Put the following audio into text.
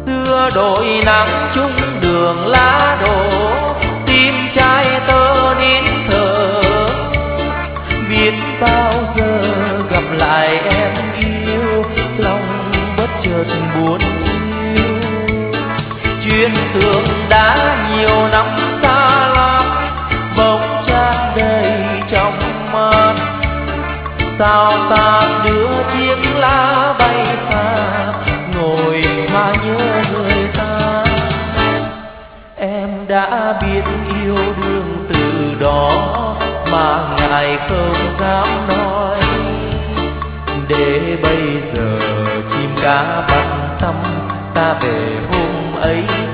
xưa đôi nắng chung đường lá đổ, tim trai tơ nín thở. Biết bao giờ gặp lại em yêu, lòng bất chợt buồn thiêu. Chuyện tưởng đã nhiều năm xa lắm, bỗng tràn đầy trong mắt. Sao ta đưa chiếc lá bay xa, ngồi mà nhớ người ta. Em đã biết yêu đương từ đó, mà ngài không dám nói. Để bây giờ chim cá bận tâm, ta về hôm ấy